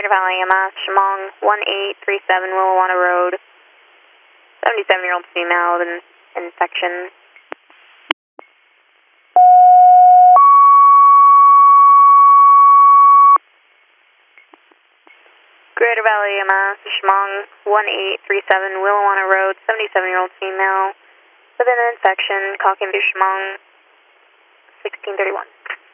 Greater Valley EMS, Chemong 1837 Willawanna Road. 77-year-old female with an infection. Greater Valley EMS, Chemong 1837 Willawanna Road. 77-year-old female with an infection. Call can be Chemong 1631.